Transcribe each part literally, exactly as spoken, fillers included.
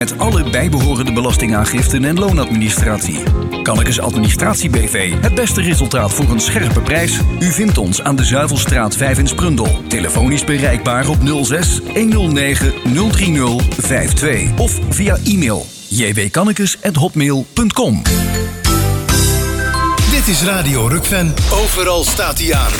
Met alle bijbehorende belastingaangiften en loonadministratie. Kannekes Administratie B V. Het beste resultaat voor een scherpe prijs. U vindt ons aan de Zuivelstraat vijf in Sprundel. Telefonisch bereikbaar op nul zes honderdnegen nul drie nul vijf twee. Of via e-mail j w kannekes at hotmail punt com. Dit is Radio Rukven. Overal staat hij aan.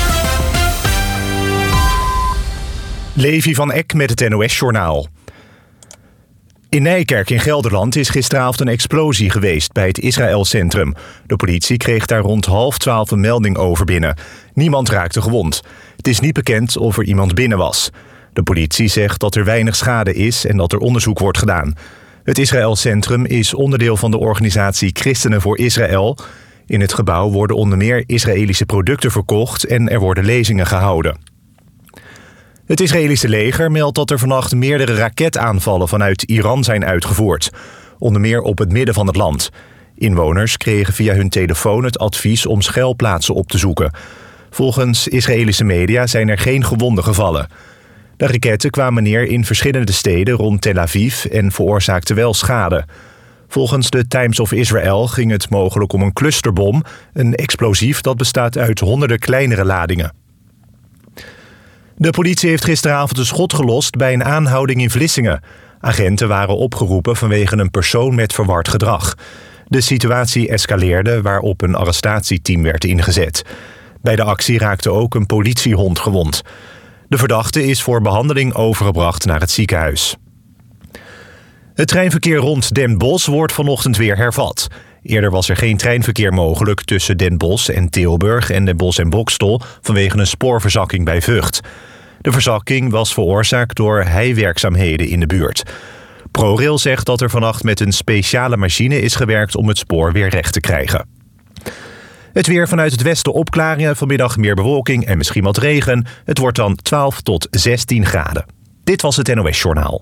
Levi van Eck met het N O S-journaal. In Nijkerk in Gelderland is gisteravond een explosie geweest bij het Israël-centrum. De politie kreeg daar rond half twaalf een melding over binnen. Niemand raakte gewond. Het is niet bekend of er iemand binnen was. De politie zegt dat er weinig schade is en dat er onderzoek wordt gedaan. Het Israël-centrum is onderdeel van de organisatie Christenen voor Israël. In het gebouw worden onder meer Israëlische producten verkocht en er worden lezingen gehouden. Het Israëlische leger meldt dat er vannacht meerdere raketaanvallen vanuit Iran zijn uitgevoerd. Onder meer op het midden van het land. Inwoners kregen via hun telefoon het advies om schuilplaatsen op te zoeken. Volgens Israëlische media zijn er geen gewonden gevallen. De raketten kwamen neer in verschillende steden rond Tel Aviv en veroorzaakten wel schade. Volgens de Times of Israel ging het mogelijk om een clusterbom, een explosief dat bestaat uit honderden kleinere ladingen. De politie heeft gisteravond een schot gelost bij een aanhouding in Vlissingen. Agenten waren opgeroepen vanwege een persoon met verward gedrag. De situatie escaleerde, waarop een arrestatieteam werd ingezet. Bij de actie raakte ook een politiehond gewond. De verdachte is voor behandeling overgebracht naar het ziekenhuis. Het treinverkeer rond Den Bosch wordt vanochtend weer hervat. Eerder was er geen treinverkeer mogelijk tussen Den Bosch en Tilburg en Den Bosch en Boxtel vanwege een spoorverzakking bij Vught. De verzakking was veroorzaakt door heiwerkzaamheden in de buurt. ProRail zegt dat er vannacht met een speciale machine is gewerkt om het spoor weer recht te krijgen. Het weer vanuit het westen opklaringen, vanmiddag meer bewolking en misschien wat regen. Het wordt dan twaalf tot zestien graden. Dit was het N O S-journaal.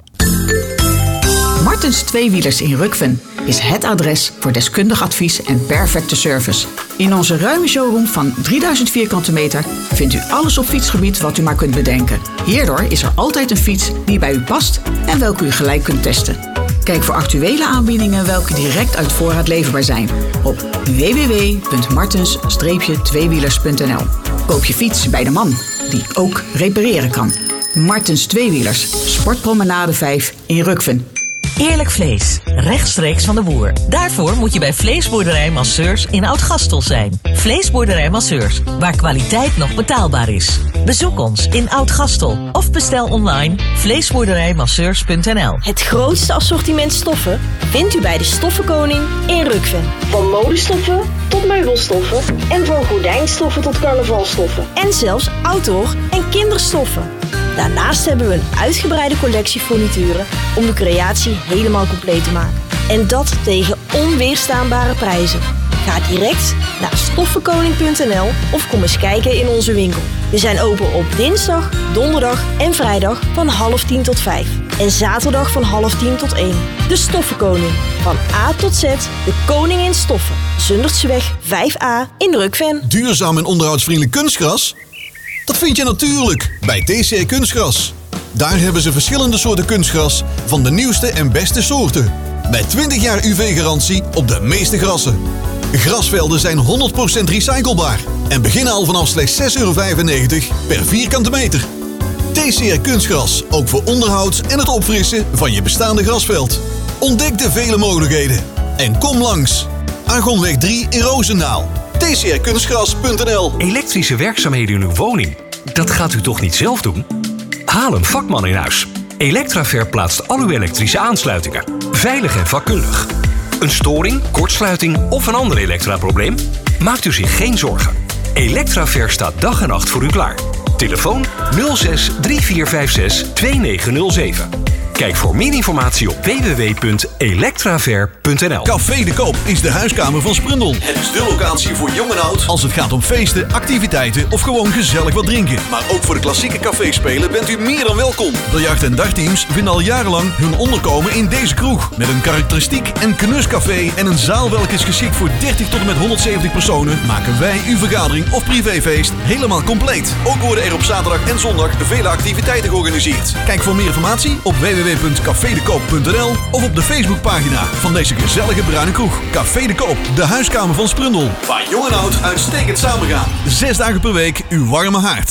Martens Tweewielers in Rukven is het adres voor deskundig advies en perfecte service. In onze ruime showroom van drieduizend vierkante meter vindt u alles op fietsgebied wat u maar kunt bedenken. Hierdoor is er altijd een fiets die bij u past en welke u gelijk kunt testen. Kijk voor actuele aanbiedingen welke direct uit voorraad leverbaar zijn op w w w punt martens tweewielers punt n l. Koop je fiets bij de man die ook repareren kan. Martens Tweewielers, Sportpromenade vijf in Rukven. Eerlijk vlees, rechtstreeks van de boer. Daarvoor moet je bij Vleesboerderij Masseurs in Oud-Gastel zijn. Vleesboerderij Masseurs, waar kwaliteit nog betaalbaar is. Bezoek ons in Oud-Gastel of bestel online vleesboerderijmasseurs punt n l. Het grootste assortiment stoffen vindt u bij de Stoffenkoning in Rukven. Van modestoffen tot meubelstoffen en van gordijnstoffen tot carnavalstoffen. En zelfs outdoor- en kinderstoffen. Daarnaast hebben we een uitgebreide collectie furnituren om de creatie helemaal compleet te maken. En dat tegen onweerstaanbare prijzen. Ga direct naar stoffenkoning punt n l of kom eens kijken in onze winkel. We zijn open op dinsdag, donderdag en vrijdag van half tien tot vijf. En zaterdag van half tien tot één. De Stoffenkoning. Van A tot Z, de koning in stoffen. Zundertseweg vijf a in Rukven. Duurzaam en onderhoudsvriendelijk kunstgras? Dat vind je natuurlijk bij T C R Kunstgras. Daar hebben ze verschillende soorten kunstgras van de nieuwste en beste soorten. Met twintig jaar U V-garantie op de meeste grassen. Grasvelden zijn honderd procent recyclebaar en beginnen al vanaf slechts zes euro vijfennegentig per vierkante meter. T C R Kunstgras, ook voor onderhoud en het opfrissen van je bestaande grasveld. Ontdek de vele mogelijkheden en kom langs. Argonweg drie in Roosendaal. T C R kunstgras punt n l. Elektrische werkzaamheden in uw woning, dat gaat u toch niet zelf doen? Haal een vakman in huis. Electraver plaatst al uw elektrische aansluitingen. Veilig en vakkundig. Een storing, kortsluiting of een ander elektraprobleem? Maakt u zich geen zorgen. Electraver staat dag en nacht voor u klaar. Telefoon nul zes drie vier vijf zes twee negen nul zeven. Kijk voor meer informatie op w w w punt electraver punt n l. Café de Koop is de huiskamer van Sprundel. Het is de locatie voor jong en oud als het gaat om feesten, activiteiten of gewoon gezellig wat drinken. Maar ook voor de klassieke caféspelen bent u meer dan welkom. De jacht- en dagteams vinden al jarenlang hun onderkomen in deze kroeg. Met een karakteristiek en knuscafé en een zaal welke is geschikt voor dertig tot en met honderdzeventig personen, maken wij uw vergadering of privéfeest helemaal compleet. Ook worden er op zaterdag en zondag vele activiteiten georganiseerd. Kijk voor meer informatie op w w w w punt café de koop punt n l of op de Facebookpagina van deze gezellige bruine kroeg. Café de Koop, de huiskamer van Sprundel. Waar jong en oud uitstekend samen gaan. Zes dagen per week uw warme haard.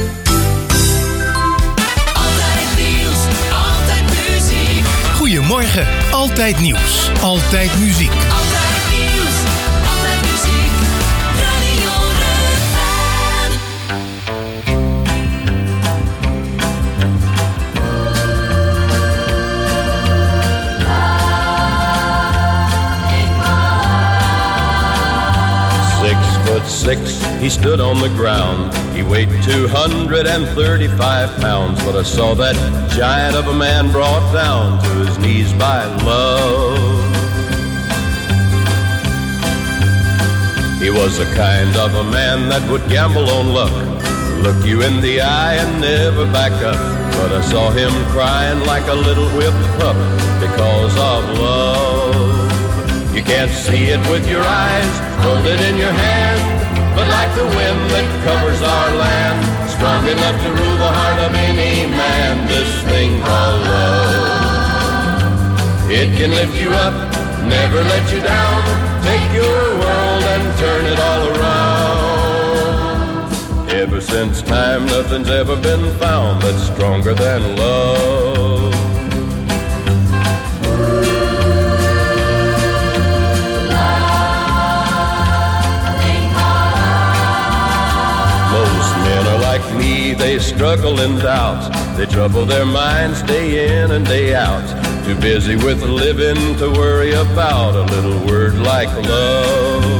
Goedemorgen, altijd nieuws, altijd muziek. Altijd nieuws, altijd muziek, Radio Rukven. Six foot six, he stood on the ground. He weighed two hundred thirty-five pounds, but I saw that giant of a man brought down to his knees by love. He was the kind of a man that would gamble on luck, look you in the eye and never back up. But I saw him crying like a little whipped pup because of love. You can't see it with your eyes, hold it in your hand, but like the wind that covers our land, strong enough to rule the heart of any man, this thing called love. It can lift you up, never let you down, take your world and turn it all around. Ever since time, nothing's ever been found that's stronger than love. Like me, they struggle in doubt. They trouble their minds day in and day out. Too busy with living to worry about a little word like love.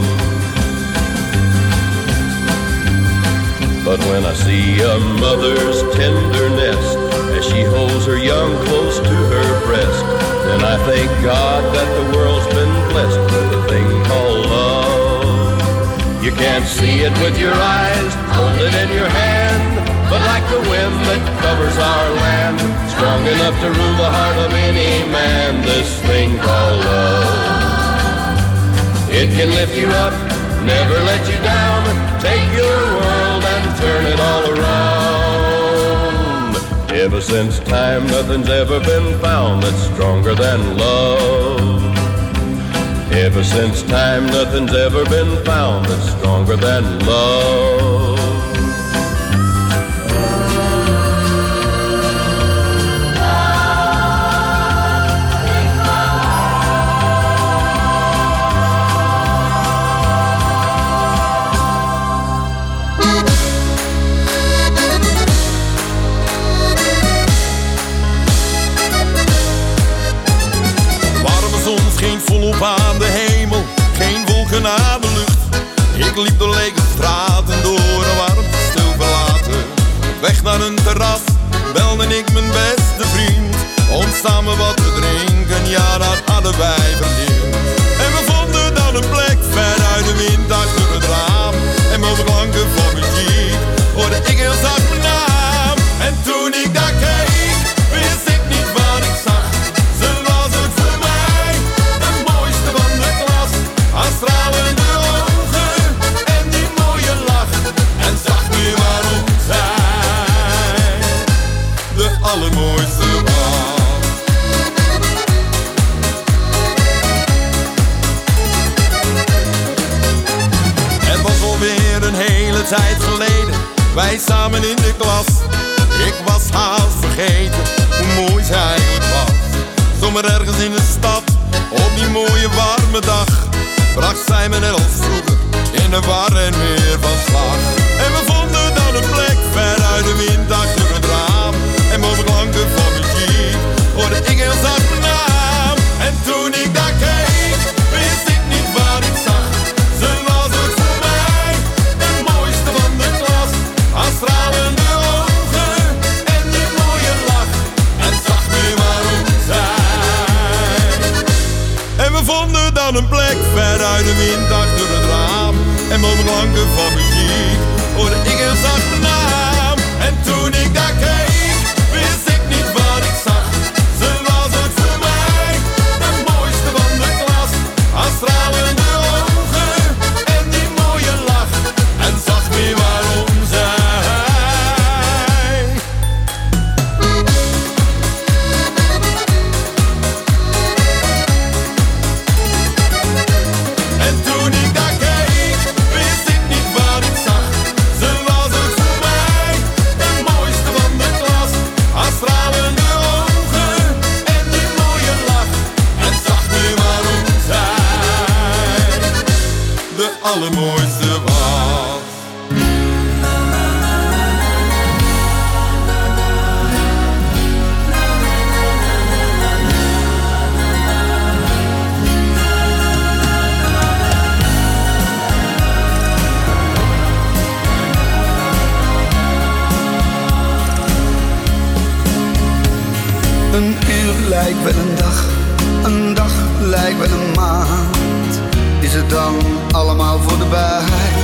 But when I see a mother's tenderness as she holds her young close to her breast, then I thank God that the world's been blessed with a thing called love. You can't see it with your eyes, hold it in your hand, but like the wind that covers our land, strong enough to rule the heart of any man, this thing called love. It can lift you up, never let you down, take your world and turn it all around. Ever since time, nothing's ever been found that's stronger than love. Ever since time, nothing's ever been found that's stronger than love. Volop aan de hemel, geen wolken aan de lucht. Ik liep door lege straten, door een warmte stil verlaten. Op weg naar een terras, belde ik mijn beste vriend. Om samen wat te drinken, ja dat hadden wij verdiend. En we vonden dan een plek, ver uit de wind, achter het raam. En boven klanken van muziek, hoorde ik heel zacht mijn naam. En toen ik daar keek, wist ik niet wat ik zag. Ze was het voor mij. Stralende ogen en die mooie lach. En zag nu waarom zij de allermooiste was. Het was alweer een hele tijd geleden, wij samen in de klas. Ik was haast vergeten hoe mooi zij eigenlijk was. Zomaar ergens in de stad, op die mooie warme dag, bracht zij me net als vroeger in de war en weer van slag. En we vonden dan een plek ver uit de wind achter het raam. En boven klanken van muziek hoorde ik heel zacht mijn naam. En toen ik daar keek, wist ik niet wat ik zag. Ze was het voor mij, de mooiste van de klas. Haar stralende ogen en die mooie lach. En zag nu waarom zij. En we vonden dan een plek ver uit de wind achter het raam. En boven klanken van muziek hoorde ik heel zacht mijn naam. En toen ik daar keek, wist ik niet wat ik zag. Ze was het voor mij, de mooiste van de klas. Haar stralende ogen en die mooie lach. En zag weer waarom zij. allermooiste was. Een uur lijkt wel een dag, een dag lijkt wel een maand. Is het dan allemaal voorbij?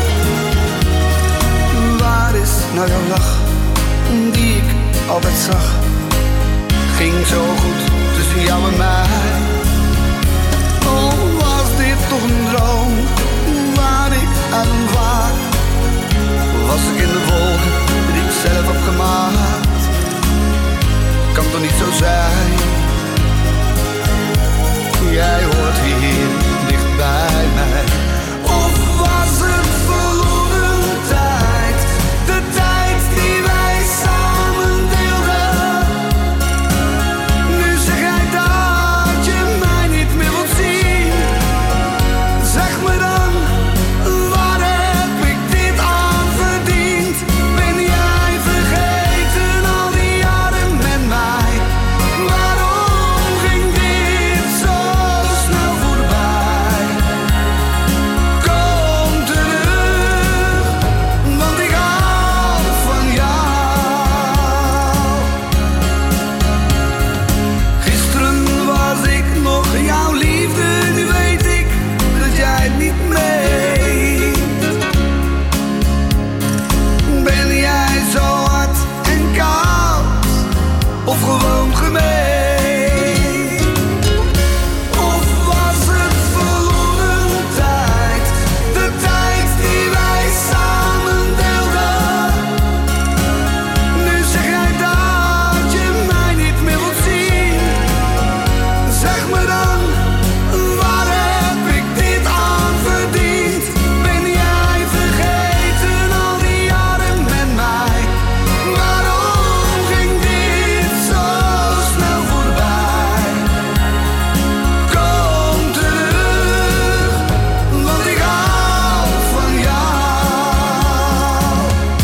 Waar is nou jouw lach, die ik altijd zag? Ging zo goed tussen jou en mij. Oh, was dit toch een droom, waar ik aan waak? Was ik in de wolken, die ik zelf heb gemaakt? Kan toch niet zo zijn? Jij hoort hier dicht bij mij. Of was het verloren tijd? De tijd die wij samen deelden. Nu zeg jij dat je mij niet meer wilt zien. Zeg me dan, waar heb ik dit aan verdiend? Ben jij vergeten al die jaren met mij? Waarom ging dit zo snel voorbij? Kom terug, want ik hou van jou. Gisteren was ik nog jouw liefde, nu weet ik dat jij het niet meent. Ben jij zo hard en koud, of gewoon gemeen? Of was het verloren tijd? De tijd die wij samen deelden. Nu zeg jij dat je mij niet meer wilt zien. Zeg me dan, waar heb ik dit aan verdiend? Ben jij vergeten al die jaren met mij? Waarom ging dit zo snel voorbij? Kom terug, want ik hou van jou.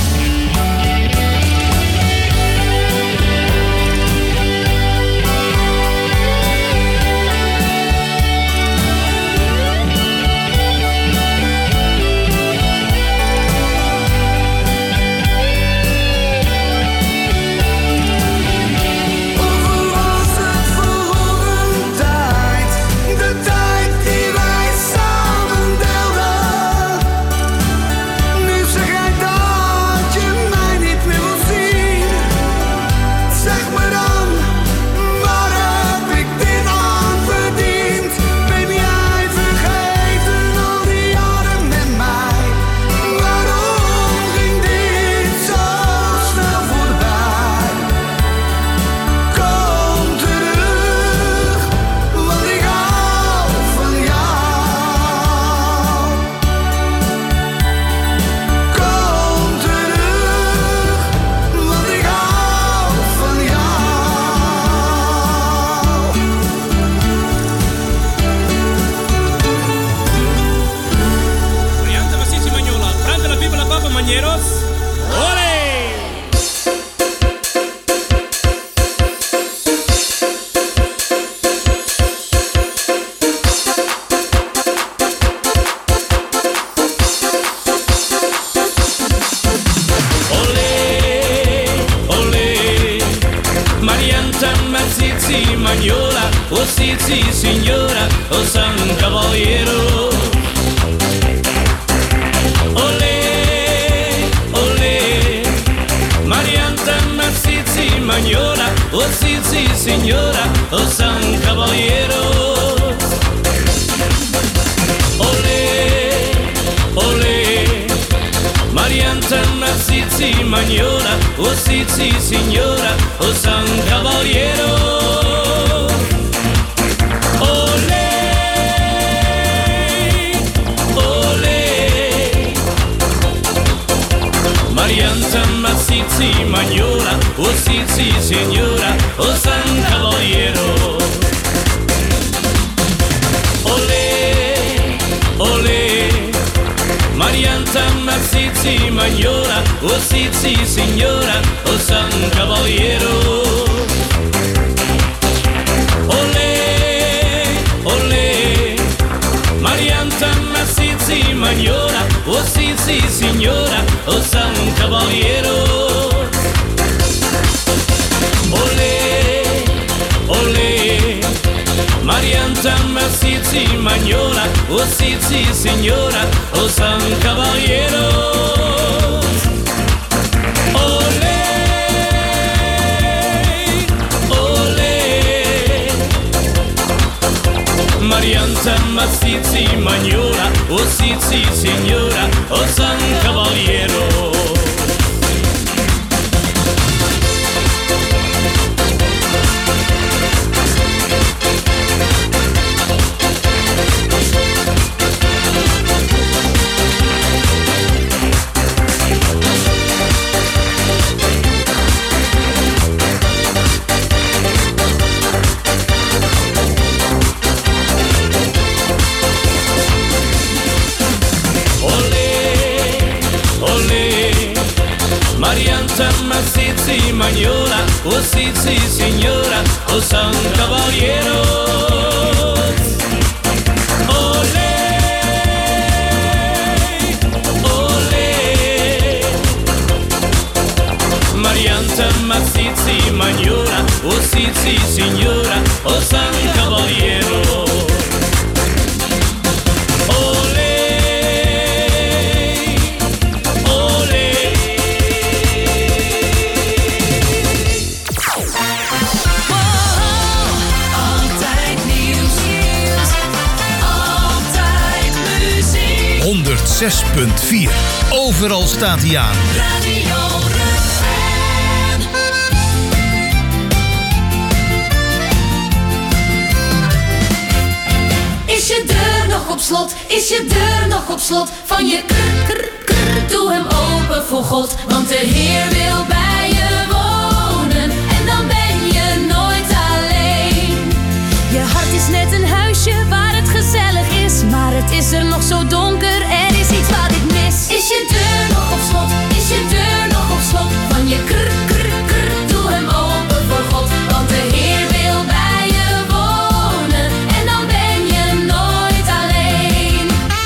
Of was het verloren tijd? De tijd die wij samen deelden. Nu zeg jij dat je mij niet meer wilt zien. Zeg me dan, waar heb ik dit aan verdiend? Ben jij vergeten al die jaren met mij? Waarom ging dit zo snel voorbij? Kom terug, want ik hou van jou. Kom terug, want ik hou van jou. Briante Masisi Magnola, prende la pipa la papa, mañeros. ¡Ole! Olé, olé, Marianta Mazizi Magnola, oh sì sì signora, oh San Cavaliero. Olé, olé, Marianta Mazizi Magnola, oh sì sì signora, oh San Cavaliero. Olé, olé, Marianta Mazizi Magnola, oh sì sì signora, oh San Cavaliero. Olé, olé, Marianta Mazizi Magnola, oh sì sì signora, oh San Cavaliero. Olé, olé, signora, oh sì sì signora, oh San Cavaliero. Olè, olè, Marianta ma sì sì signora, oh sì sì signora, oh San Cavaliero. Olè, olè, Marianta ma sì sì magnola, oh sì sì signora, oh San Cavaliero. Olè, olè, Marianta ma sì sì magnola, oh sì sì signora, oh San Cavaliero. Sì, magnola, oh sì, sì, signora, oh San Cavaliero. Olè, olè, Marianta, ma sì, sì, magnola, oh sì, sì, signora, oh San Cavaliero. zes punt vier. Overal staat hij aan. Radio Rukven. Is je deur nog op slot? Is je deur nog op slot? Van je krr, krr, krr, doe hem open voor God. Want de Heer wil bij je wonen. En dan ben je nooit alleen. Je hart is net een huisje waar het gezellig is. Maar het is er nog zo donker. Er is iets wat ik mis. Is je deur nog op slot? Is je deur nog op slot? Van je krr, krr, krr, doe hem open voor God. Want de Heer wil bij je wonen. En dan ben je nooit alleen.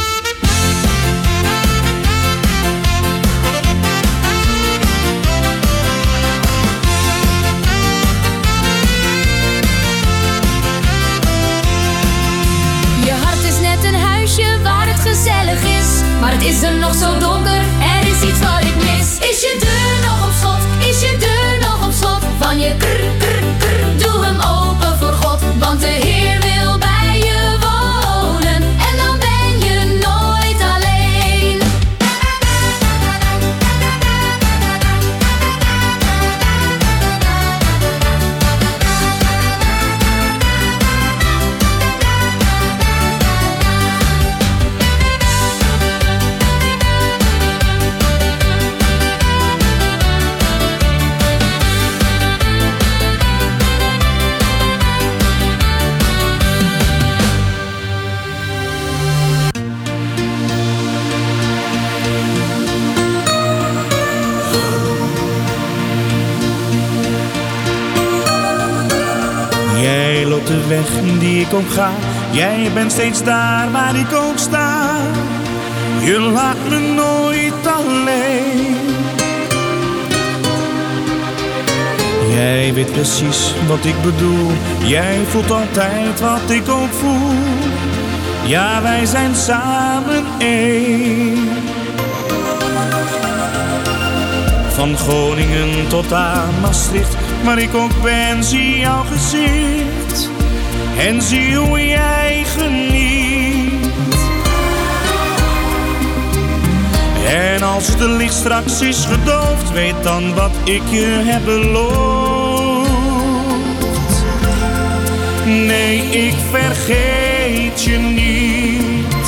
Je hart is net een huisje waar het gezellig is. Maar het is er nog zo donker, er is iets wat ik mis. Is je deur nog op slot? Is je deur nog op slot? Van je krr, krr, krr, doe hem open voor God. Want de Heer wil bij je wonen. En dan ben je nooit alleen. Jij loopt de weg die ik ook ga. Jij bent steeds daar waar ik ook sta. Je laat me nooit alleen. Jij weet precies wat ik bedoel. Jij voelt altijd wat ik ook voel. Ja, wij zijn samen één. Van Groningen tot aan Maastricht, waar ik ook ben, zie jouw gezicht. En zie hoe jij geniet. En als het licht straks is gedoofd, weet dan wat ik je heb beloofd. Nee, ik vergeet je niet.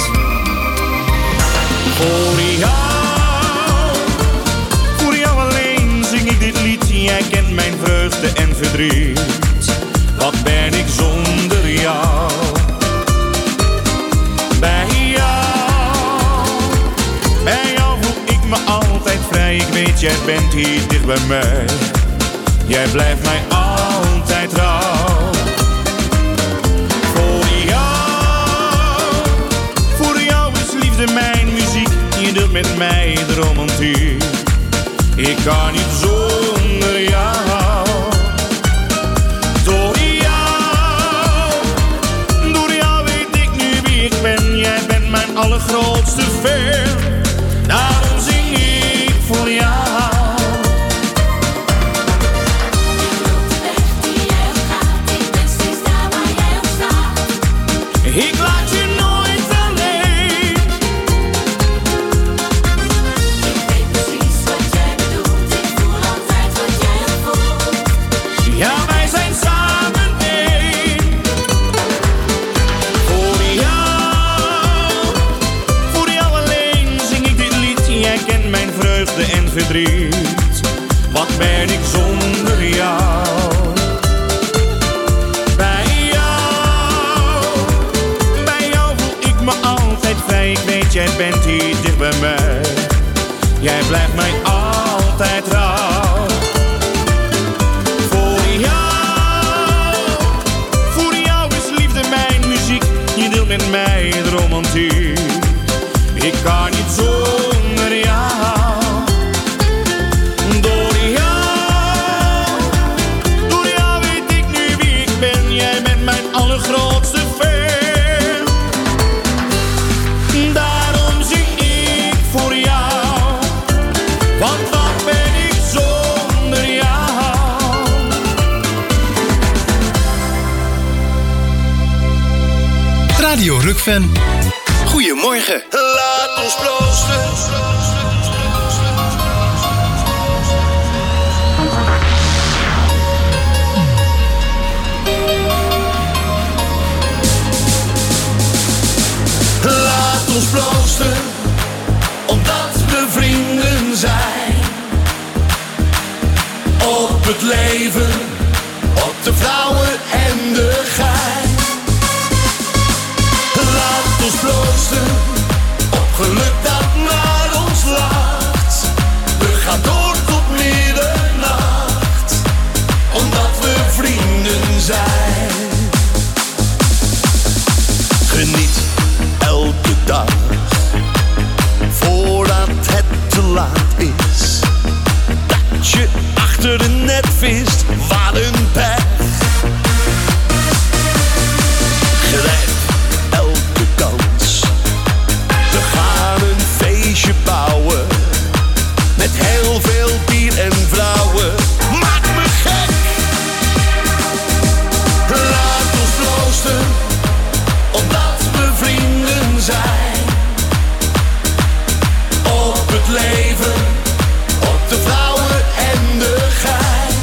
Voor jou, voor jou alleen zing ik dit lied. Jij kent mijn vreugde en verdriet. Wat ben ik zonder jou? Bij jou, bij jou voel ik me altijd jij bent hier dicht bij mij. Jij blijft mij altijd trouw. Voor jou, voor jou is liefde mijn muziek. Je deelt met mij de romantiek. Ik kan niet zonder jou. Door jou, door jou weet ik nu wie ik ben. Jij bent mijn allergrootste fan. Daarom zing ik voor jou. Ik laat je nooit alleen. Ik weet precies wat jij bedoelt. Ik voel altijd wat jij ook voelt. Ja, wij zijn samen één. Voor jou, voor jou alleen zing ik dit lied. Jij kent mijn vreugde en verdriet. Wat ben ik zonder jou? Ik weet, jij bent hier dicht bij mij. Jij blijft mij altijd trouw. Voor jou, voor jou is liefde mijn muziek. Je deelt met mij de romantiek. Ik kan niet zonder jou. Door jou, door jou weet ik nu wie ik ben. Jij bent mijn allergrootste fan. Radio Rukven. Goedemorgen. Laat ons proosten. Laat ons proosten, omdat we vrienden zijn. Op het leven, op de vrouwen en de gein. Laat ons proosten, op geluk dat naar ons lacht. We gaan door tot middernacht, omdat we vrienden zijn. Geniet elke dag, voordat het te laat is. Dat je achter de net vist, wat een pech. Grijp elke kans, we gaan een feestje bouwen. Met heel veel bier en vrouwen, maak me gek. Laat ons proosten, omdat we vrienden zijn. Op het leven, op de vrouwen en de gein.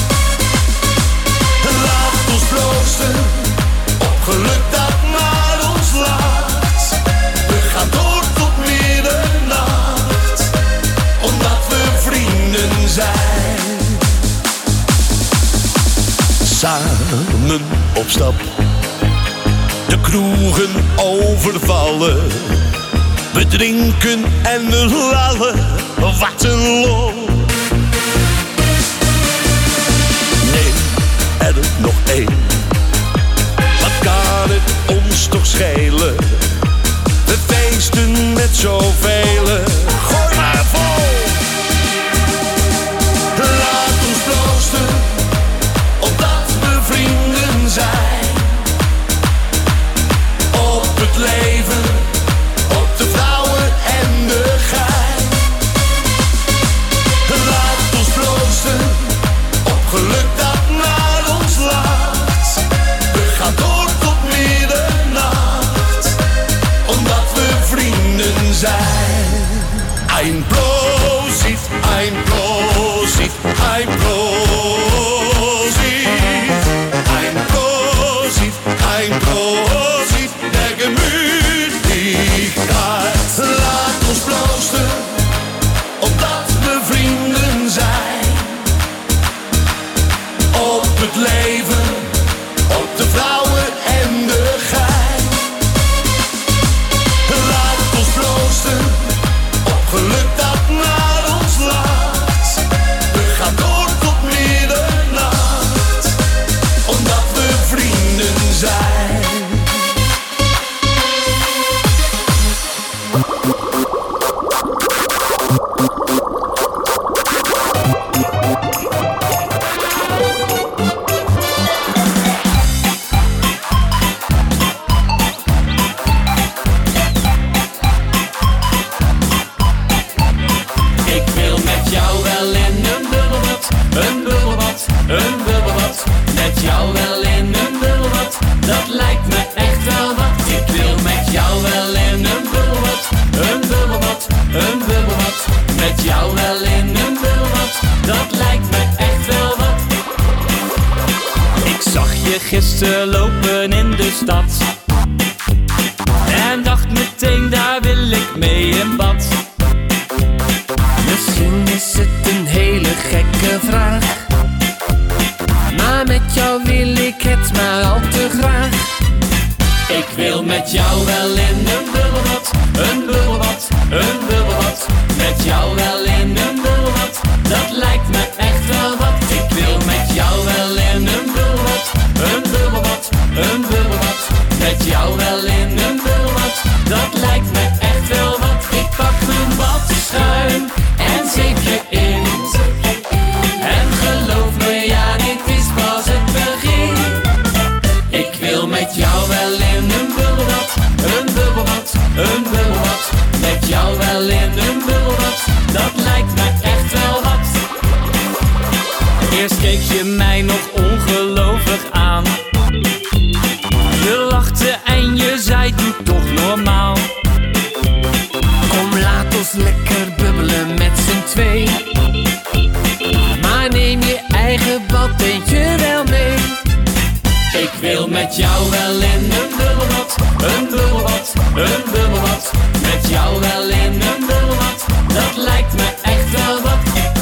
Laat ons proosten, op geluk dat naar ons lacht. We gaan door tot middernacht, omdat we vrienden zijn. Samen op stap, de kroegen overvallen. We drinken en we lallen, wat een lol. Neem er nog één, wat kan het ons toch schelen? We feesten met zoveel, gooi maar vol. Laat ons proosten, omdat we vrienden zijn. Op het leven, op de vrouwen en de gein. Laat ons proosten, op geluk dat naar ons lacht. We gaan door tot middernacht, omdat we vrienden zijn. Ein Prosit, ein Prosit, ein Prosit. Ein Prosit, ein Prosit, der Gemütlichkeit. Laat ons proosten, omdat we vrienden zijn. Op het leven, op de vrouwen en de gein. Laat ons proosten, op geluk dat naar ons lacht. moesten lopen in de stad. En dacht meteen, daar wil ik mee in bad. Misschien is het een hele gekke vraag, maar met jou wil ik het maar al te graag. Ik wil met jou wel in een bubbelbad, een bubbelbad, een bubbelbad. Met jou wel in een bubbelbad, dat lijkt me echt wel wat. Ik wil met jou wel in een bubbelbad, een bubbelbad, een bubbelbad. Met jou wel in een bubbelbad, dat lijkt me echt wel wat. Ik pak mijn badschuim en zeep je in. En geloof me, ja, dit is pas het begin. Ik wil met jou wel in een bubbelbad, een bubbelbad, een bubbelbad. Met jou wel in een bubbelbad, dat lijkt me echt wel wat. Eerst keek je mij nog ongelovig aan. Je lachte en je zei, doe toch normaal. Kom, laat ons lekker bubbelen met z'n twee. Maar neem je eigen badbeentje wel mee. Ik wil met jou wel in een bubbelbad, een bubbelbad, een bubbelbad. Met jou wel in een bubbelbad, dat lijkt me echt wel wat.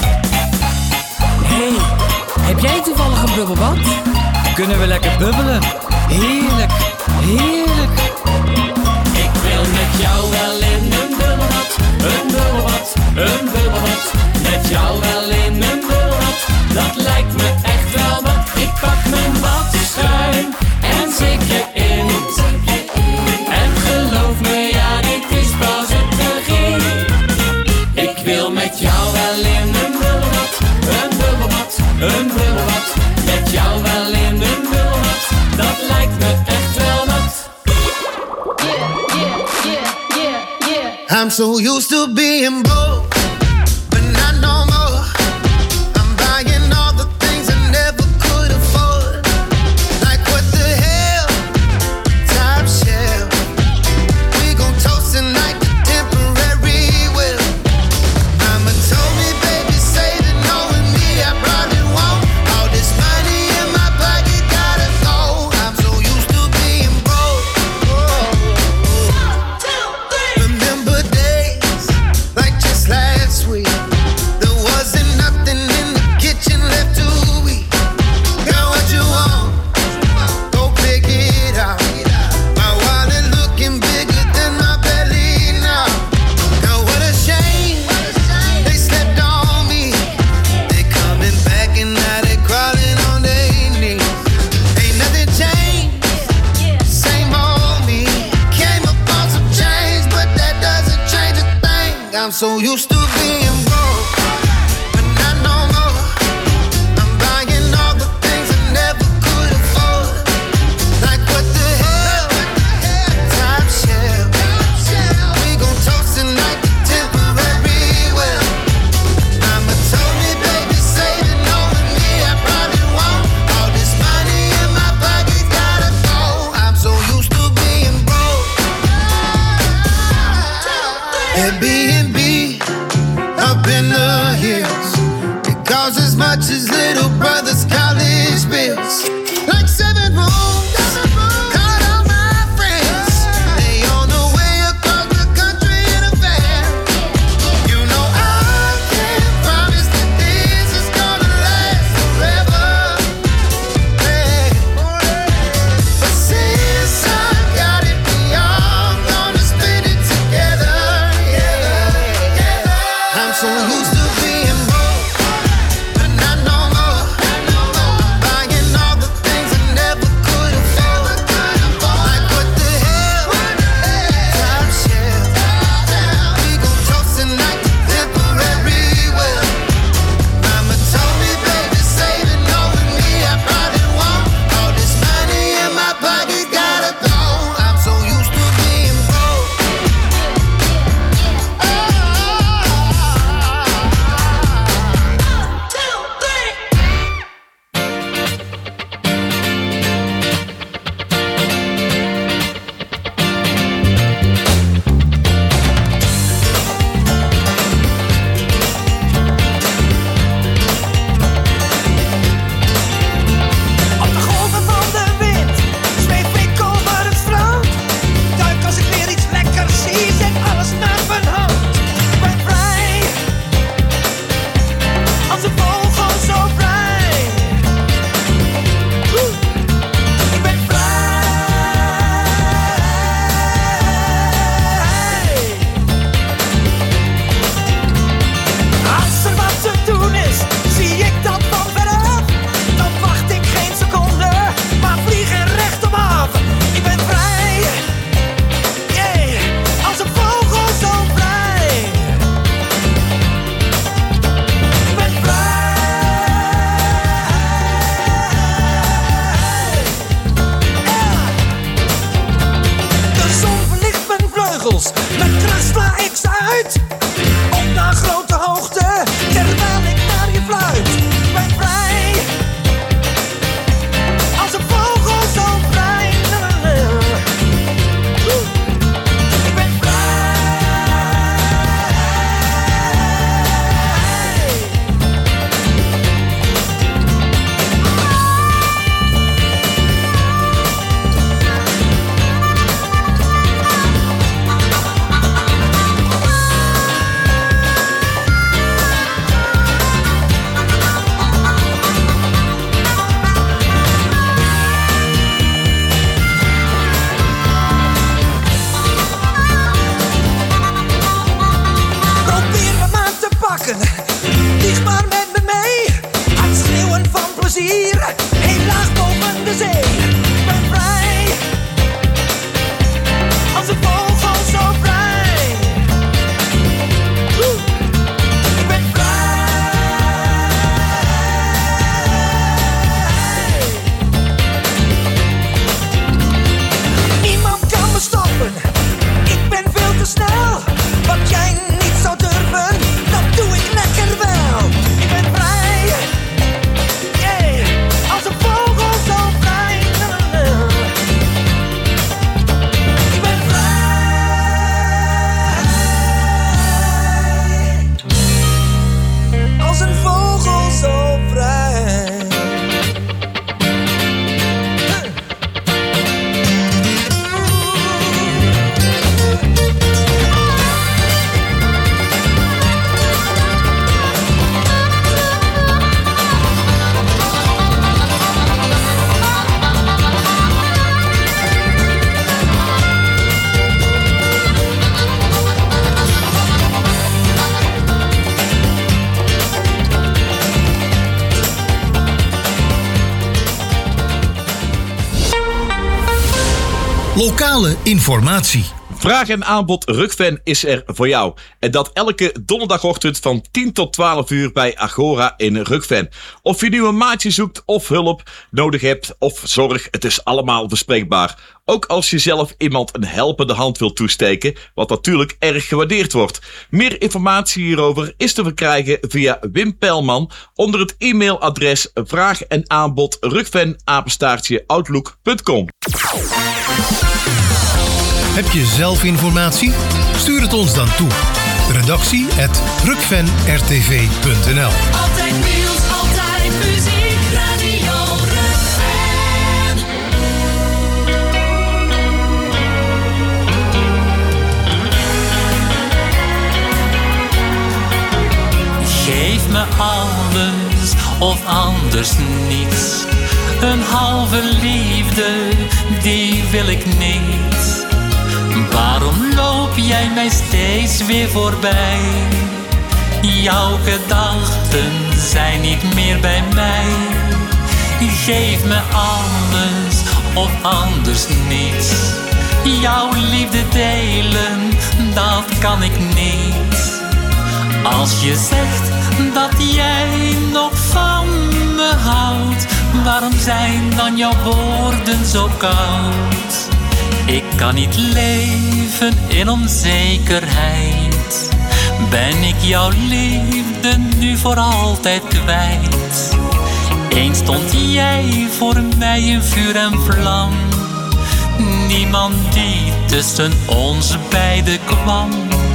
Hey, heb jij toevallig een bubbelbad? Kunnen we lekker bubbelen? Heerlijk, heerlijk. Ik wil met jou wel in een bubbelbad, een bubbelbad, een bubbelbad. Met jou wel in een bubbelbad, dat lijkt me echt wel wat. Ik pak mijn badschuim en zeep je in. En geloof me, ja, dit is pas het begin. Ik wil met jou wel in een bubbelbad, een bubbelbad, een bubbelbad. Met jou wel in een bubbelbad, dat lijkt me echt wel wat. Yeah, yeah, yeah, yeah, yeah. I'm so used to being broke, but not no more. I'm buying all the things I never could afford. Like what the hell, top shelf. We gon' toast tonight to temporary will. Mama told me, baby, save it, knowing me, I probably won't. All this money in my pocket gotta go. I'm so used to being broke. Remember days like just last week. There wasn't nothing in the kitchen left to eat. Girl, what you want? Go pick it out. My wallet looking bigger than my belly now. Girl, what a shame. They slept on me. They coming back and now they crawling on their knees. Ain't nothing changed. Same old me. Came up on some change, but that doesn't change a thing. I'm so used to being broke, but not no more. I'm buying all the things I never could afford. Like what the hell, top shelf. We gon' toast tonight to temporary well. Mama told me, baby, save it, knowing me, I probably won't. All this money in my pocket gotta go. I'm so used to being broke. Airbnb up in the hills. It costs as much as little brother's college bills. Like seven rooms, called all my friends. They on the way across the country in a van. You know I can't promise that this is gonna last forever. Hey. But since I got it, we all gonna spend it together. Yeah. vleugels. Met kracht sla ik ze uit. Op naar grote hoogte, terwijl ik naar je fluit. Ik ben vrij, als een vogel zo vrij. Ik ben vrij. Vlieg maar met me mee, het schreeuwen van plezier, heel laag boven de zee. Ik ben vrij, als een vogel zo vrij. Woe. Ik ben vrij. Niemand kan me stoppen, ik ben veel te snel. Wat jij niet zou durven, dat doe ik lekker wel. Ik ben vrij, yeah, als een vogel zo vrij. Ik ben vrij, als een vogel zo vrij. Lokale informatie. Vraag en aanbod Rukven is er voor jou. En dat elke donderdagochtend van tien tot twaalf uur bij Agora in Rukven. Of je nu een maatje zoekt of hulp nodig hebt of zorg, het is allemaal bespreekbaar. Ook als je zelf iemand een helpende hand wilt toesteken, wat natuurlijk erg gewaardeerd wordt. Meer informatie hierover is te verkrijgen via Wim Pelman onder het e-mailadres vraag en aanbod rukven apenstaartje outlook punt com. Heb je zelf informatie? Stuur het ons dan toe. Redactie at rukven r t v punt n l. Altijd nieuws, altijd muziek, Radio Rukven. Geef me alles of anders niets. Een halve liefde, die wil ik niet. Waarom loop jij mij steeds weer voorbij? Jouw gedachten zijn niet meer bij mij. Geef me alles of anders niets. Jouw liefde delen, dat kan ik niet. Als je zegt dat jij nog van me houdt, waarom zijn dan jouw woorden zo koud? Ik kan niet leven in onzekerheid. Ben ik jouw liefde nu voor altijd kwijt? Eens stond jij voor mij in vuur en vlam. Niemand die tussen ons beiden kwam.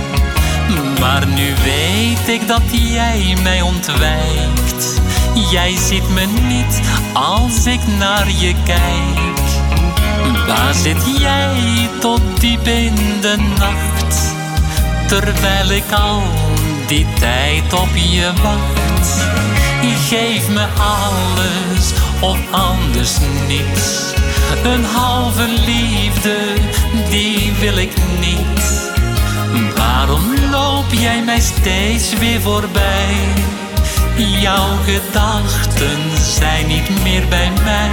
Maar nu weet ik dat jij mij ontwijkt. Jij ziet me niet als ik naar je kijk. Waar zit jij tot diep in de nacht? Terwijl ik al die tijd op je wacht. Geef me alles of anders niets. Een halve liefde, die wil ik niet. Waarom loop jij mij steeds weer voorbij? Jouw gedachten zijn niet meer bij mij.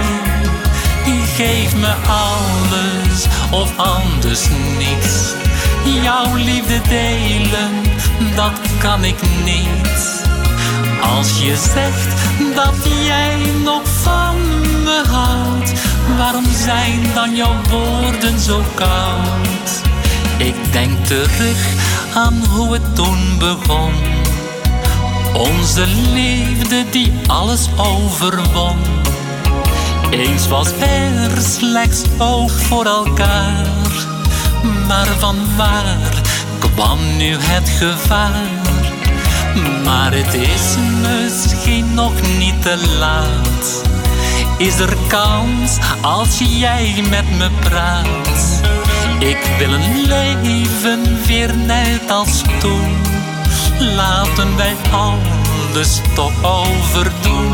Geef me alles of anders niets. Jouw liefde delen, dat kan ik niet. Als je zegt dat jij nog van me houdt, waarom zijn dan jouw woorden zo koud? Ik denk terug aan hoe het toen begon. Onze liefde die alles overwon. Eens was er slechts oog voor elkaar. Maar vanwaar kwam nu het gevaar? Maar het is misschien nog niet te laat. Is er kans als jij met me praat? Ik wil een leven weer net als toen. Laten wij alles toch overdoen.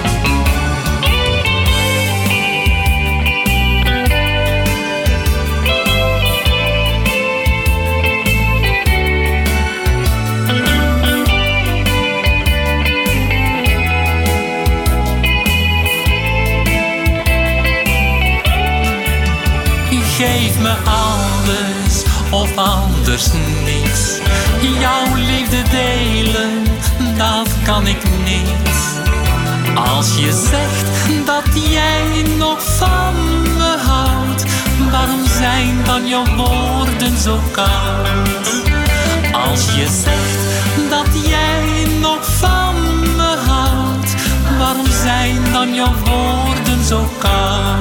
Geef me alles of anders niets. Jouw liefde delen, dat kan ik niet. Als je zegt dat jij nog van me houdt, waarom zijn dan jouw woorden zo koud? Als je zegt dat jij nog van me houdt, waarom zijn dan jouw woorden zo koud?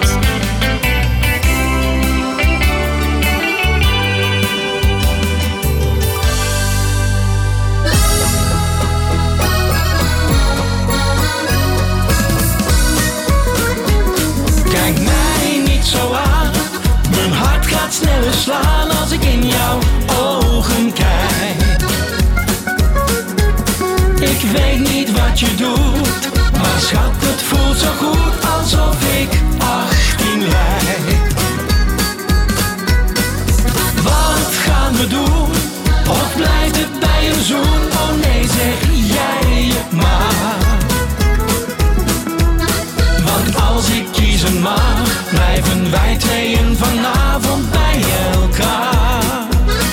Kijk mij niet zo aan, mijn hart gaat sneller slaan als ik in jouw ogen kijk. Ik weet niet wat je doet, maar schat, het voelt zo goed alsof ik achttien lijk. Wat gaan we doen, of blijft het bij een zoen? Oh nee, zeg jij het maar. Want als ik kiezen mag, blijven wij tweeën vanavond bij elkaar.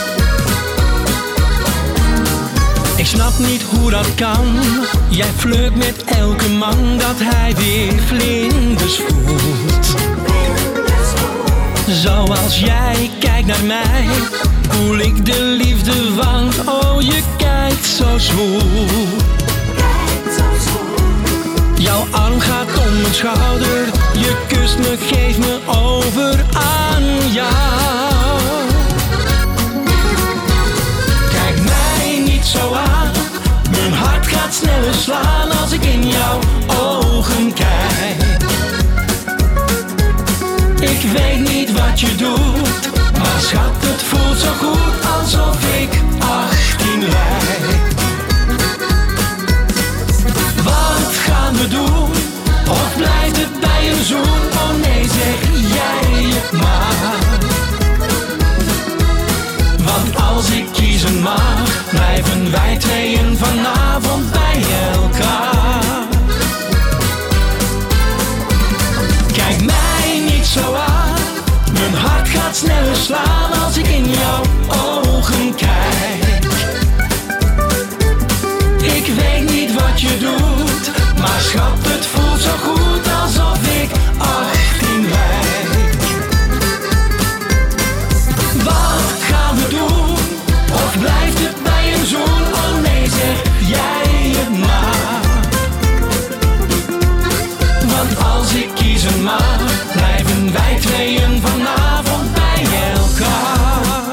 Ik snap niet hoe dat kan. Jij flirt met elke man dat hij weer vlinders voelt. Zoals jij kijkt naar mij, voel ik de liefde, want oh je kijkt zo zwoel. Jouw arm gaat om mijn schouder, je kust me, geeft me over aan jou. Kijk mij niet zo aan, mijn hart gaat sneller slaan als ik in jouw ogen kijk. Ik weet niet wat je doet, maar schat, het voelt zo goed alsof ik achttien lijk. Wat gaan we doen, of blijft het bij een zoen? Oh nee, zeg jij het maar. Want als ik kiezen mag, blijven wij tweeën vanavond bij elkaar. Kijk mij niet zo aan, mijn hart gaat sneller slaan als ik in jouw ogen kijk. Ik weet niet wat je doet, maar schat, het voelt zo goed alsof ik achttien lijk. Wat gaan we doen, of blijft het bij een zoen? Oh nee, zeg jij het maar. Want als ik kiezen mag, blijven wij tweeën vanavond bij elkaar.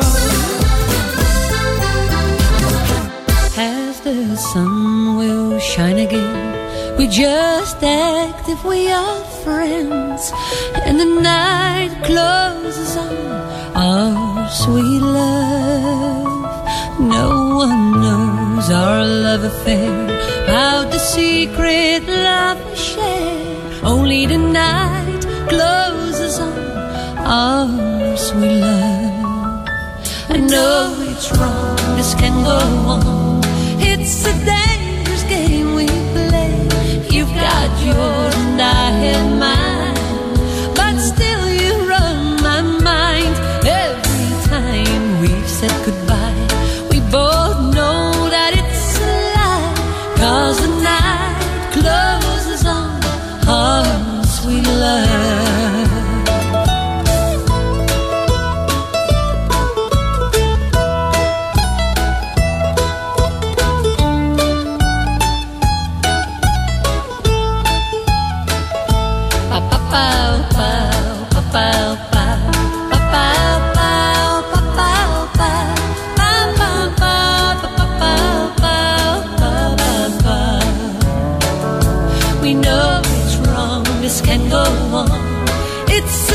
As the sun will shine again, we just act if we are friends, and the night closes on our sweet love. No one knows our love affair, how the secret love we share. Only the night closes on our sweet love. I know it's wrong, this can go on. It's a dangerous game we play. You've got yours and I have mine, but still you run my mind. Every time we've said goodbye, we both know that it's a lie, 'cause the night closes on our sweet love.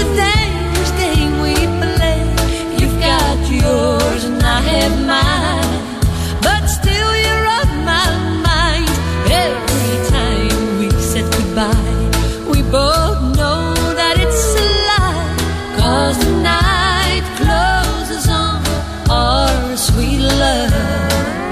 the dangerous game we play. You've got yours and I have mine, but still you're on my mind. Every time we said goodbye, we both know that it's a lie, 'cause the night closes on our sweet love.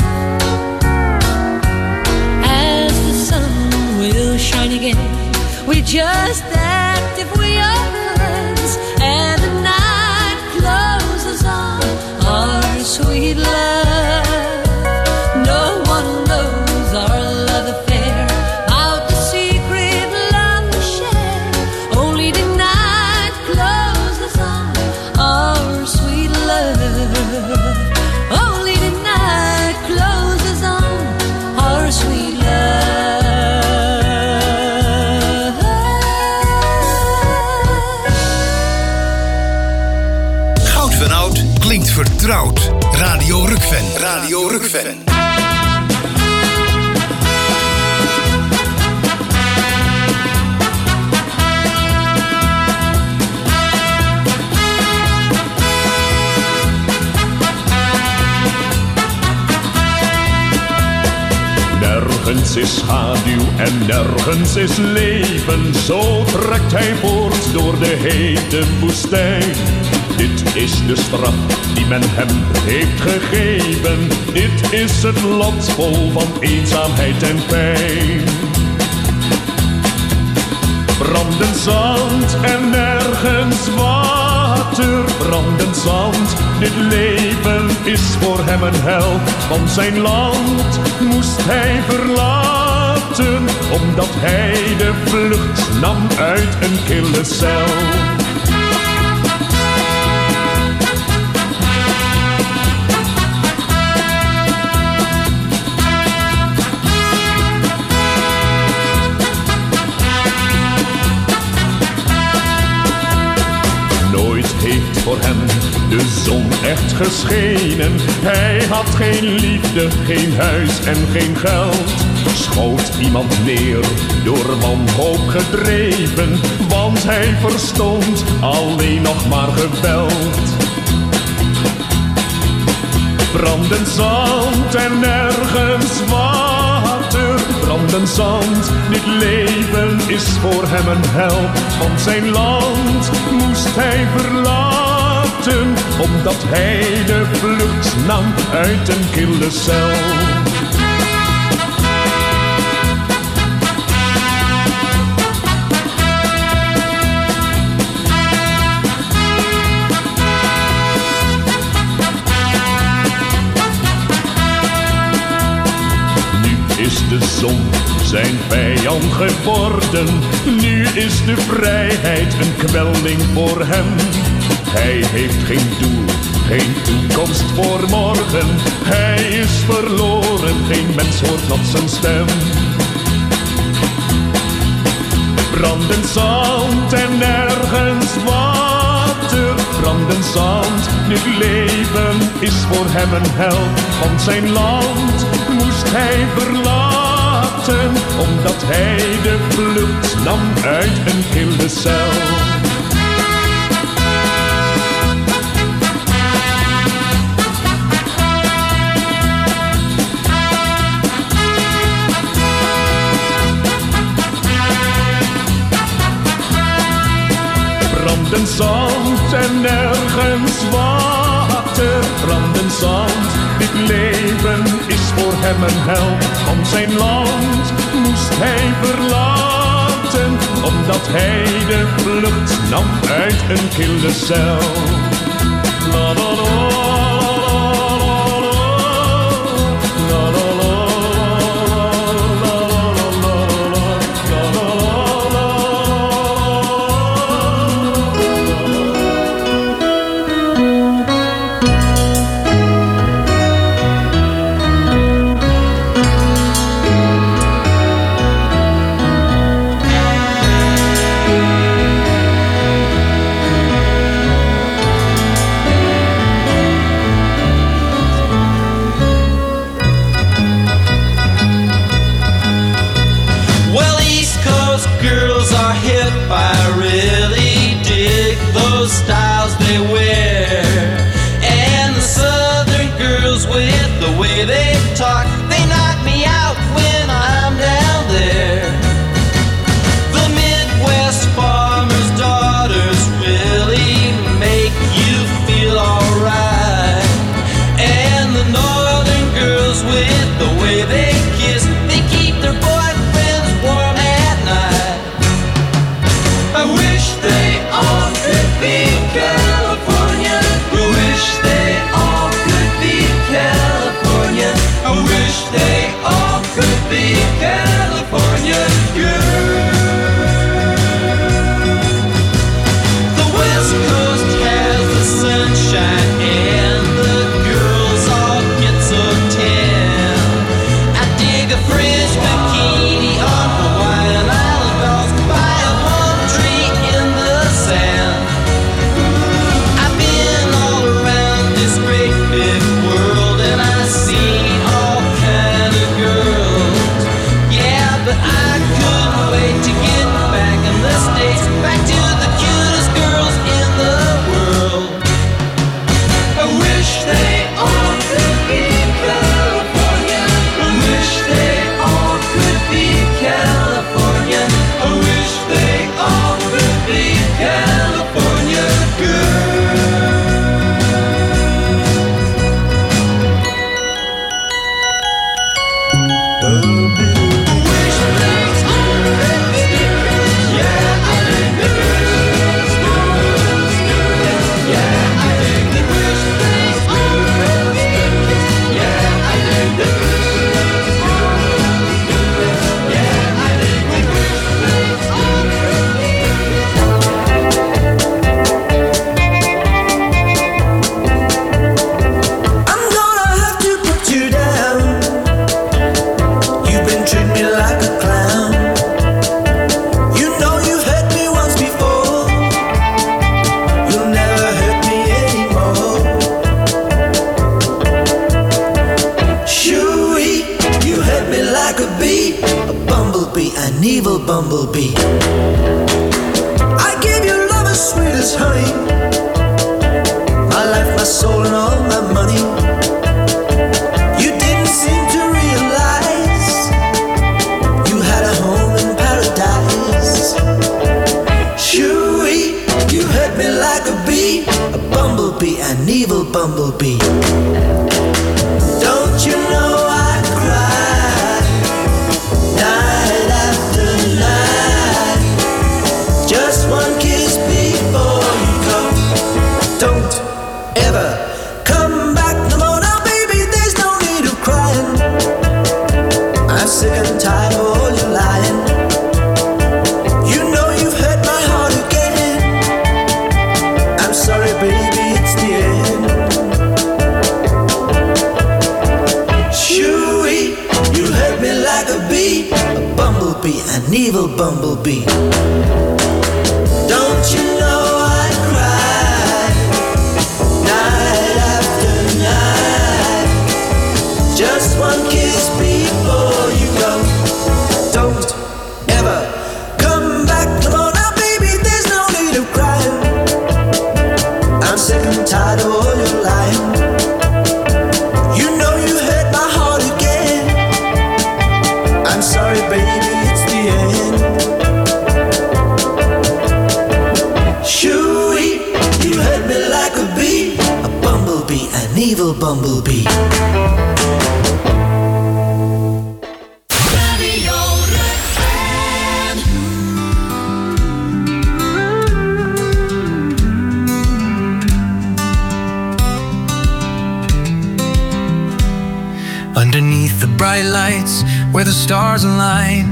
As the sun will shine again, we just act if we are friends, and the night closes on our sweet love. No one knows our love affair, out the secret love we share. Only the night closes on our sweet love. Only the night closes on our sweet love. Goud van Oud klinkt vertrouwd. Radio Rukven. Radio Rukven. Nergens is schaduw en nergens is leven. Zo trekt hij voort door de hete woestijn. Dit is de straf die men hem heeft gegeven. Dit is het land vol van eenzaamheid en pijn. Brandend zand en nergens water. Brandend zand, dit leven is voor hem een hel. Want zijn land moest hij verlaten, omdat hij de vlucht nam uit een kille cel. Heeft voor hem de zon echt geschenen. Hij had geen liefde, geen huis en geen geld. Schoot iemand neer, door wanhoop gedreven, want hij verstond alleen nog maar geweld. Brandend zand en nergens water. Brandend zand, dit leven is voor hem een hel. Want zijn land moest hij verlaten, omdat hij de vlucht nam uit een kille cel. Is de zon zijn vijand geworden. Nu is de vrijheid een kwelling voor hem. Hij heeft geen doel, geen toekomst voor morgen. Hij is verloren, geen mens hoort nog zijn stem. Brandend zand en nergens water. Brandend zand, dit leven is voor hem een hel. Want zijn land moest hij verlaten, omdat hij de vlucht nam uit een kille cel. Brandend zand en nergens water. Brandend zand, dit leven is voor hem een hel. Want zijn land moest hij verlaten, omdat hij de vlucht nam uit een kille cel. La la la. they all could be California. I wish they all could be California. I wish they all could be California bumblebee. I gave you love as sweet as honey, my life, my soul, and all my money. You didn't seem to realize you had a home in paradise. Shoo-wee, you hurt me like a bee, a bumblebee, an evil bumblebee. Don't you know I cry night after night? Just one kiss before you go. Don't ever come back no more. Now baby, there's no need of crying. I'm sick and tired of all your lying. You know you've hurt my heart again. I'm sorry baby, it's the end. Shoo-wee, you hurt me like a bee, a bumblebee, an evil bumblebee. Don't you know I cry night after night? Just one kiss before you go. Don't ever come back no more. Now baby, there's no need of crying. I'm sick and tired of all your lying. You know you hurt my heart again. I'm sorry baby, it's the end. Shoo-wee, you hurt me like a bee, a bumblebee, an evil bumblebee. Underneath the bright lights where the stars align,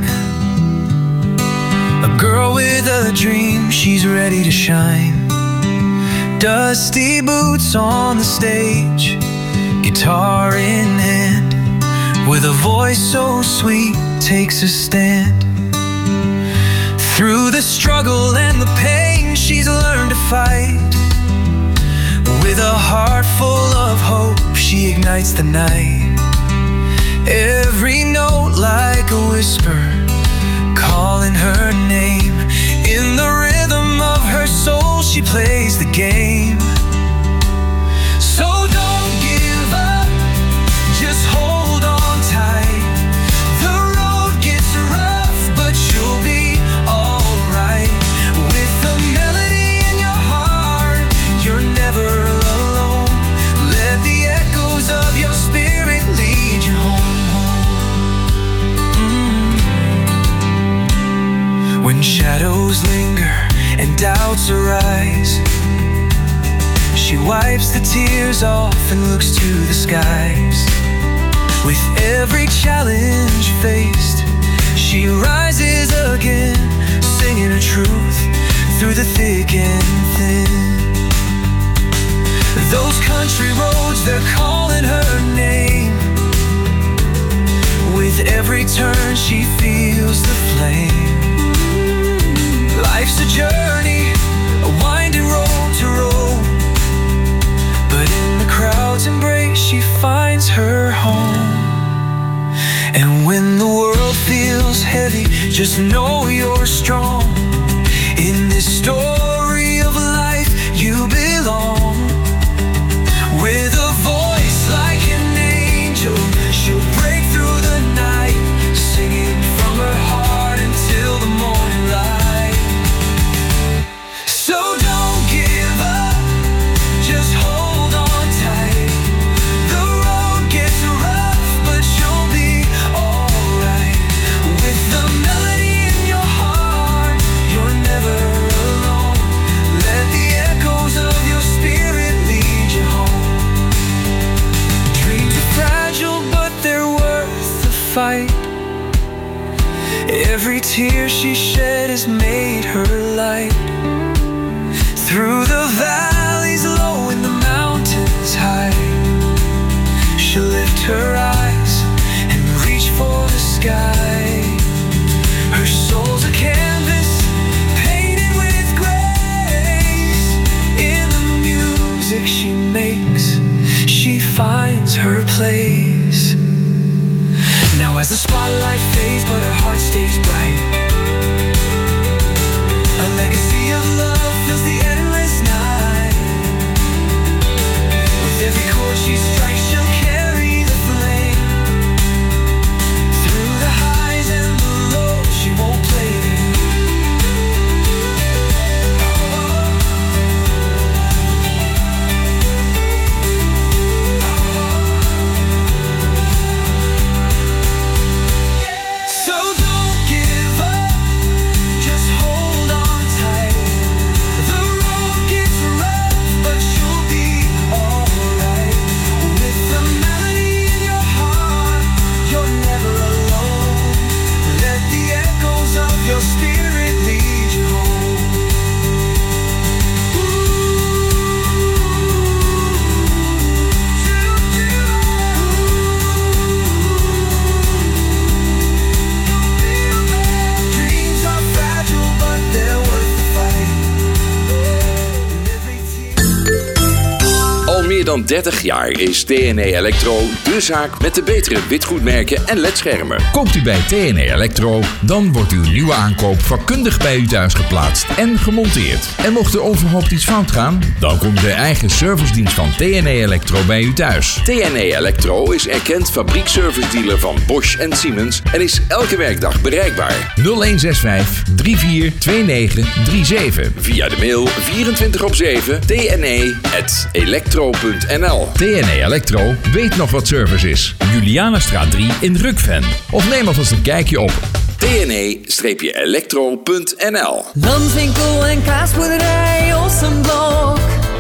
a girl with a dream, she's ready to shine. Dusty boots on the stage, guitar in hand, with a voice so sweet, takes a stand. Through the struggle and the pain, she's learned to fight. With a heart full of hope, she ignites the night. Every note like a whisper, calling her name. In the rhythm of her soul, she plays the game. So don't give up, just hold on tight. The road gets rough, but you'll be alright. With a melody in your heart, you're never alone. Let the echoes of your spirit lead you home. When shadows linger and doubts arise, she wipes the tears off and looks to the skies. With every challenge faced, she rises again, singing her truth through the thick and thin. Those country roads, they're calling her name. With every turn, she feels the flame. Life's a journey, a winding road to roam, but in the crowd's embrace she finds her home. And when the world feels heavy, just know you're strong. In this story of life you belong. With a fight. Every tear she shed has made her light. Through the valleys low and the mountains high, she'll lift her eyes and reach for the sky. Her soul's a canvas painted with grace. In the music she makes, she finds her place. Now as the spotlight fades but her heart stays bright, a legacy of love fills the endless night. With every chord she strikes, she'll carry the flame. Through the highs and the lows, she won't play them. So don't give up, just hold on tight. The road gets rough, but you'll be alright. With the melody in your heart, you're never alone. Let the echoes of your spirit lead you home. Dreams are fragile, but they're worth the fight. Al meer dan dertig jaar is T N E Electro de zaak met de betere witgoedmerken en ledschermen. Koopt u bij T N E Electro, dan wordt uw nieuwe aankoop vakkundig bij u thuis geplaatst en gemonteerd. En mocht er onverhoopt iets fout gaan, dan komt de eigen servicedienst van T N E Electro bij u thuis. T N E Electro is erkend fabriekservice-dealer van Bosch en Siemens en is elke werkdag bereikbaar. nul een zes vijf drie vier twee negen drie zeven. Via de mail vierentwintig op zeven t n e punt electro punt n l. T N E Electro weet nog wat service is. Julianastraat drie in Rukven. Of neem alvast een kijkje op t n e electro punt n l. Landwinkel en kaasboerderij Ossenblok.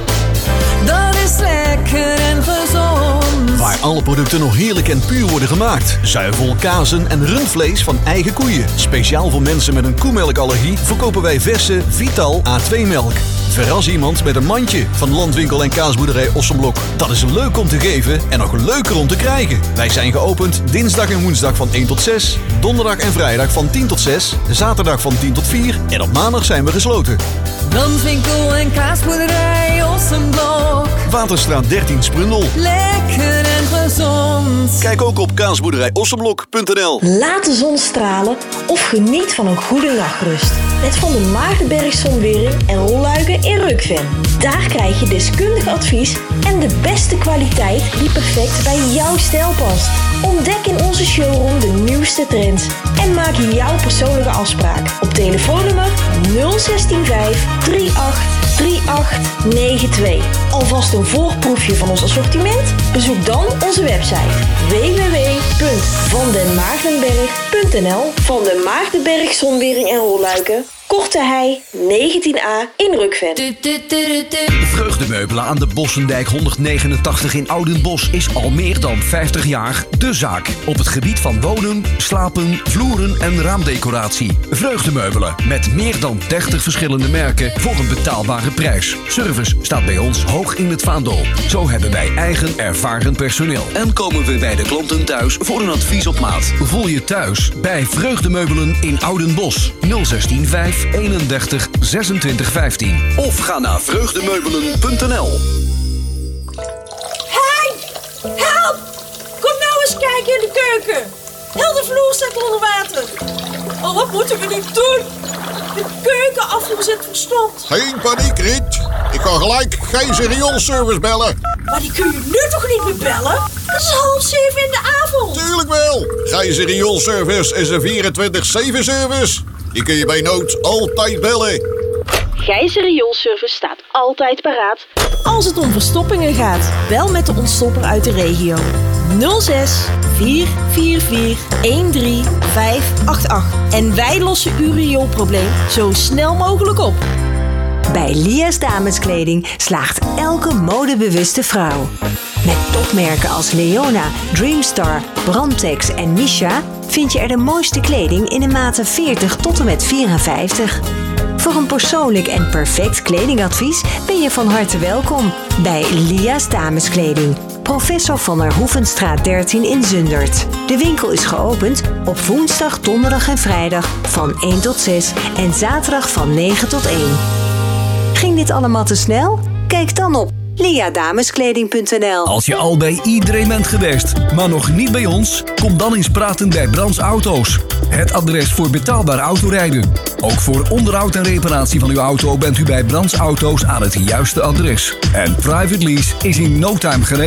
Dat is lekker en gezond. Waar alle producten nog heerlijk en puur worden gemaakt. Zuivel, kazen en rundvlees van eigen koeien. Speciaal voor mensen met een koemelkallergie verkopen wij verse Vital A twee melk. Verras iemand met een mandje van Landwinkel en kaasboerderij Ossenblok. Dat is leuk om te geven en nog leuker om te krijgen. Wij zijn geopend dinsdag en woensdag van één tot zes. Donderdag en vrijdag van tien tot zes. Zaterdag van tien tot vier. En op maandag zijn we gesloten. Landwinkel en kaasboerderij Ossenblok. Waterstraat dertien Sprundel. Lekker en gezond. Kijk ook op kaasboerderij ossenblok punt n l. Laat de zon stralen of geniet van een goede nachtrust. Met Van de Maartenberg Zonwering en Rolluiken in Rukven. Daar krijg je deskundig advies en de beste kwaliteit die perfect bij jouw stijl past. Ontdek in onze showroom de nieuwste trends en maak jouw persoonlijke afspraak op telefoonnummer nul zes vijf drie acht drie acht negen twee. Alvast een voorproefje van ons assortiment? Bezoek dan onze website w w w punt van den maartenberg punt n l. Van den Maartenberg Zonwering en Rolluiken, Korte Hei negentien a in Rukven. Vreugdemeubelen aan de Bossendijk honderdnegenentachtig in Oudenbosch is al meer dan vijftig jaar de zaak. Op het gebied van wonen, slapen, vloeren en raamdecoratie. Vreugdemeubelen met meer dan dertig verschillende merken voor een betaalbare prijs. Service staat bij ons hoog in het vaandel. Zo hebben wij eigen ervaren personeel. En komen we bij de klanten thuis voor een advies op maat. Voel je thuis bij Vreugdemeubelen in Oudenbosch. nul zestien vijf eenendertig zesentwintig vijftien. Of ga naar vreugdemeubelen punt n l. Hey! Help! Kom nou eens kijken in de keuken. Heel de vloer staat onder water. Oh, wat moeten we nu doen? De keukenafvoer zit verstopt. Geen paniek, Riet. Ik ga gelijk Gijs Rioolservice bellen. Maar die kun je nu toch niet meer bellen? Het is half zeven in de avond. Tuurlijk wel. Gijs Rioolservice is een vierentwintig zeven service. Die kun je bij nood altijd bellen. Gijzer Rioolservice staat altijd paraat als het om verstoppingen gaat. Bel met de ontstopper uit de regio. nul zes vier vier vier een drie vijf acht acht. En wij lossen uw rioolprobleem zo snel mogelijk op. Bij Bij Lia's Dameskleding slaagt elke modebewuste vrouw. Met topmerken als Leona, Dreamstar, Brantex en Misha vind je er de mooiste kleding in de maten veertig tot en met vierenvijftig. Voor een persoonlijk en perfect kledingadvies ben je van harte welkom bij Lia's Dameskleding. Professor van der Hoevenstraat dertien in Zundert. De winkel is geopend op woensdag, donderdag en vrijdag van één tot zes en zaterdag van negen tot één. Ging dit allemaal te snel? Kijk dan op lia dameskleding punt n l. Als je al bij iedereen bent geweest, maar nog niet bij ons, kom dan eens praten bij Brands Auto's. Het adres voor betaalbaar autorijden. Ook voor onderhoud en reparatie van uw auto bent u bij Brands Auto's aan het juiste adres. En private lease is in no time geregeld.